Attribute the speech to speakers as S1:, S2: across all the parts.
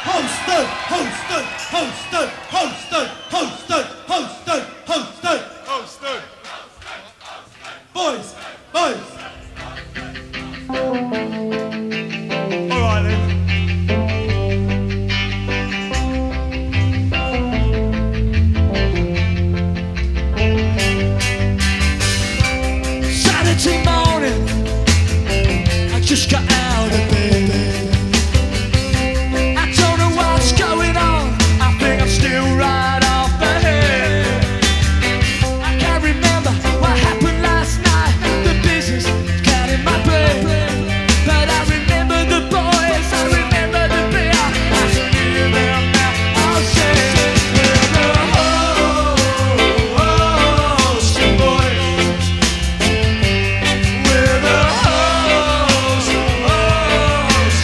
S1: Holston, Holston, Holston, Holston, Holston, Holston, Holston, Holston. Boys, boys. All right then.
S2: Saturday morning, I just got out of bed. I don't know what's going on, I think I'm still right off the head. I can't remember what happened last night, the business got in my brain. But I remember the boys, I remember the beer, I can hear them now, I'll say we're the Holston boys. We're the Holston boys.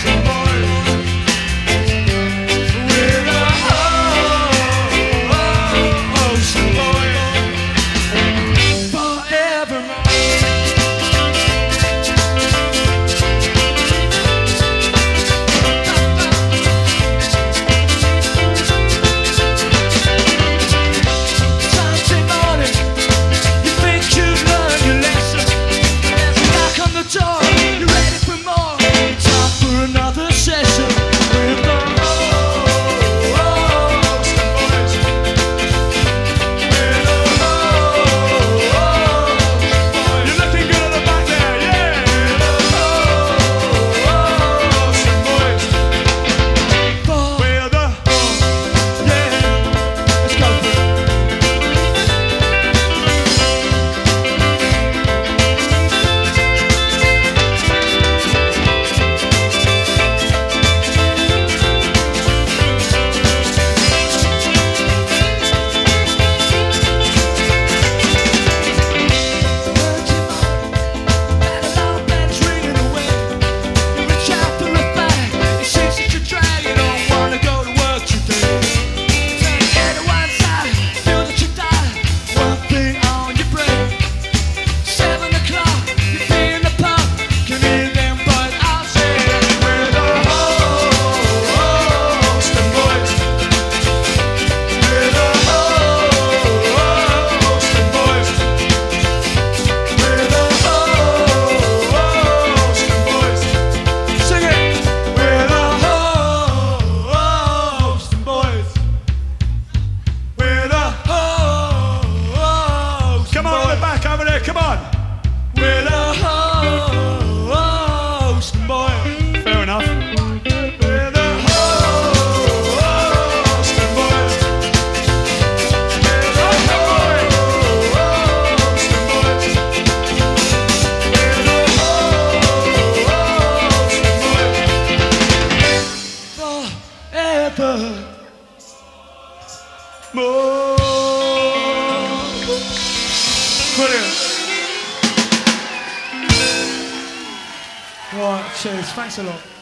S2: We're the Holston boys. Forevermore. Sunday morning, you think you've learned your lesson. There's a knock on the door, you're ready for more. Time for another session with the Holston boys. We're the Holston boys. You're looking good at the back there, yeah. We're the Holston boys. We're the yeah. Let's go. Come on! We're the Holston boys. Fair enough. We're the Holston boys. We're the Holston boys. We're the Holston boys. Forevermore. Brilliant. Right, cheers. Thanks a lot.